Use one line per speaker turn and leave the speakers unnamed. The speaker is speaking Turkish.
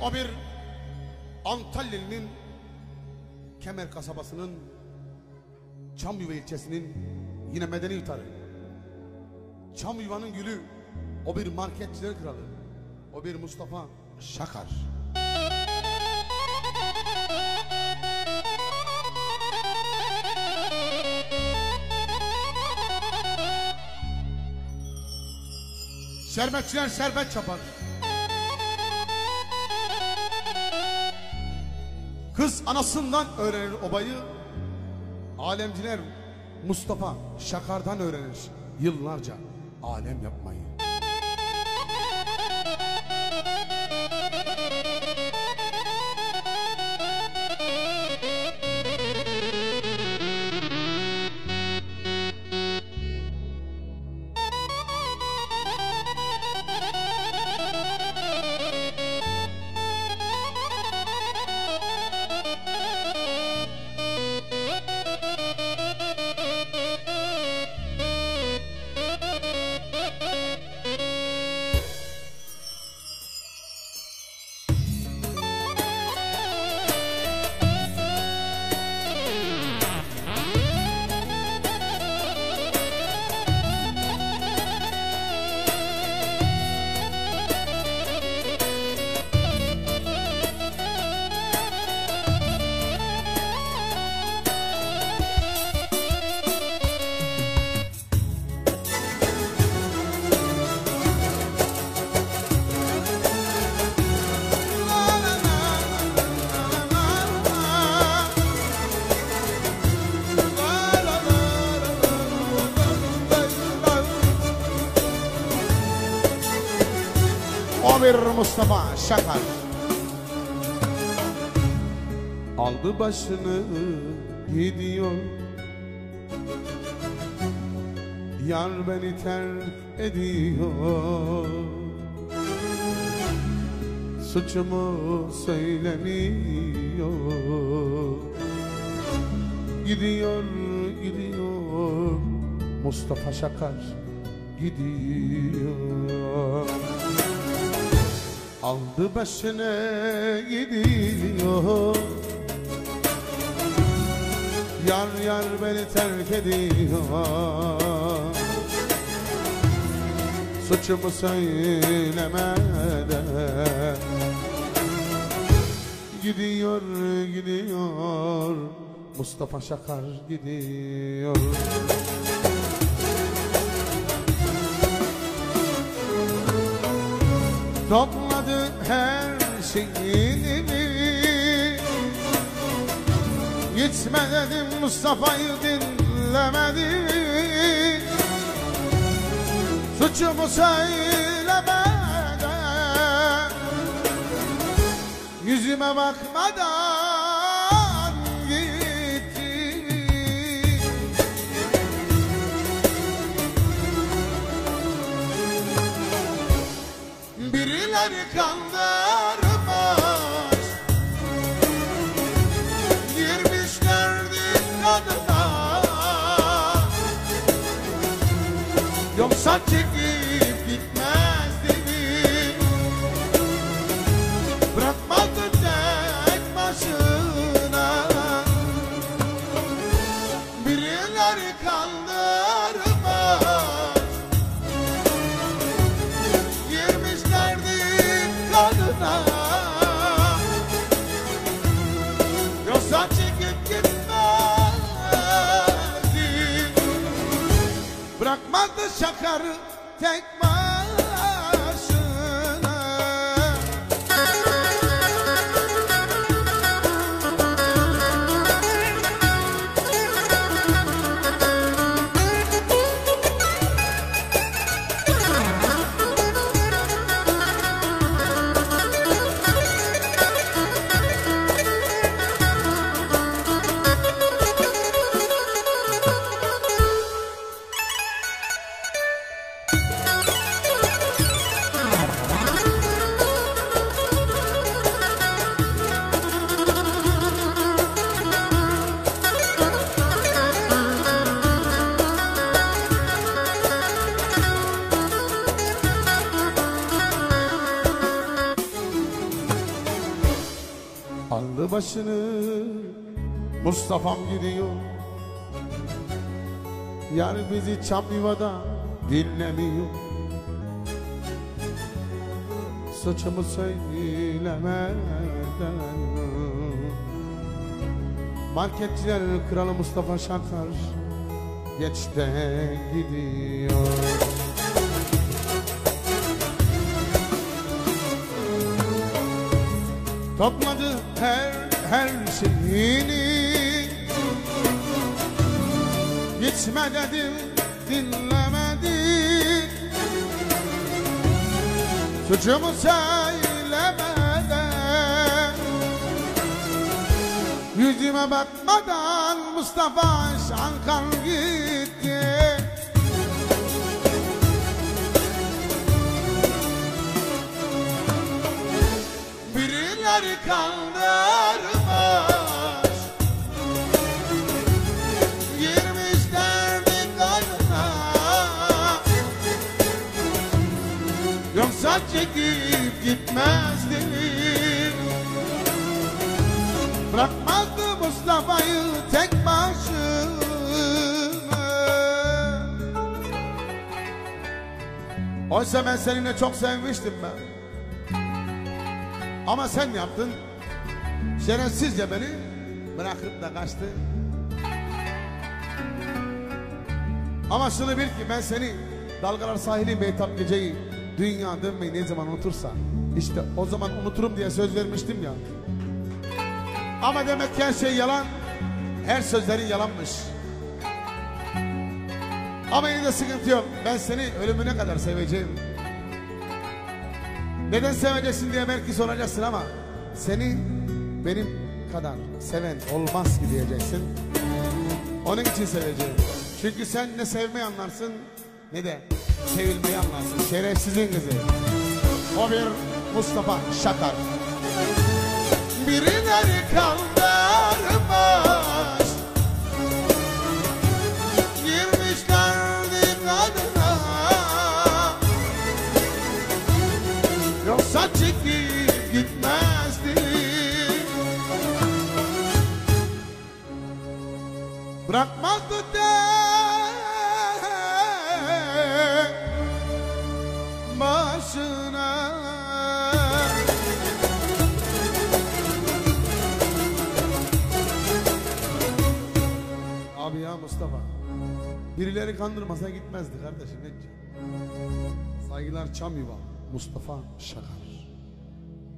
O bir Antalya'nın Kemer kasabasının Çamyuva ilçesinin yine medeni yutarı. Çamyuva'nın gülü, o bir marketçiler kralı, o bir Mustafa Şakar. Şerbetçiler şerbet çapar. Kız anasından öğrenir obayı, alemciler Mustafa Şakar'dan öğrenir yıllarca alem yapmayı. O bir Mustafa Şakar aldı başını gidiyor, yar beni terk ediyor, suçumu söylemiyor. Gidiyor, gidiyor Mustafa Şakar gidiyor. Aldı başını gidiyor, yar yar beni terk ediyor, suçumu söylemeden. Gidiyor, gidiyor Mustafa Şakar gidiyor. Topladı her şeyini, gitme dedim Mustafa'yı dinlemedi, suçumu söylemeden, yüzüme bakmadan gitti. Birileri kandırmış, girmişlerdi kadına, yoksa çekip gitmezdi, bırakmadı tek başına. Birileri kandırmış, girmişlerdi kadına, yoksa çekip gitmezdi, bırakmadı Şakar'ı tek başına. Aldı başını Mustafa'm gidiyor. Yar bizi çam yuvada dinlemiyor. Suçumu söylemeden marketçiler kralı Mustafa Şakar geç de gidiyor. Topladı her şeyini, gitme dedim dinlemedi. Suçumu söylemeden, yüzüme bakmadan Mustafa Şakar gitti. Birileri kandırmış, girmişlerdi kanına. Yoksa çekip gitmezdi, bırakmazdı Mustafa'yı tek başına. Oysa ben seninle çok sevmiştim ben. Ama sen yaptın, şerefsizce beni bırakıp da kaçtı. Ama şunu bil ki ben seni dalgalar sahili Beytap geceyi, dünya dönmeyi ne zaman unutursa işte o zaman unuturum diye söz vermiştim ya. Ama demek ki her şey yalan, her sözlerin yalanmış. Ama yine de sıkıntı yok, ben seni ölümüne kadar seveceğim. Neden seveceksin diye belki soracaksın ama seni benim kadar seven olmaz ki diyeceksin. Onun için seveceğim. Çünkü sen ne sevmeyi anlarsın ne de sevilmeyi anlarsın. Şerefsizin kızı. O bir Mustafa Şakar. Birileri kandırmış, girmişlerdi kadına. Yoksa çekip gitmezdi, bırakmazdı başına. Abi ya Mustafa, birileri kandırmasa gitmezdi kardeşim. Saygılar Çamyuva Mustafa Şakar.